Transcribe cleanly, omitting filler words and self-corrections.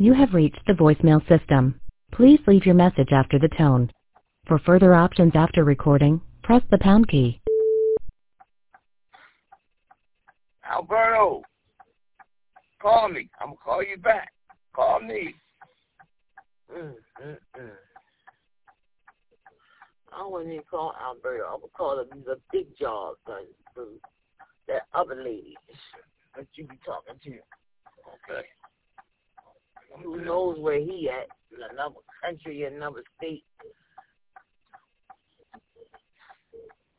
You have reached the voicemail system. Please leave your message after the tone. For further options after recording, press the pound key. Alberto, call me. I'm going to call you back. Call me. I wouldn't even call Alberto. I would call him the big jaw son, that other lady that you be talking to. Okay. Who knows where he at? In another country, another state.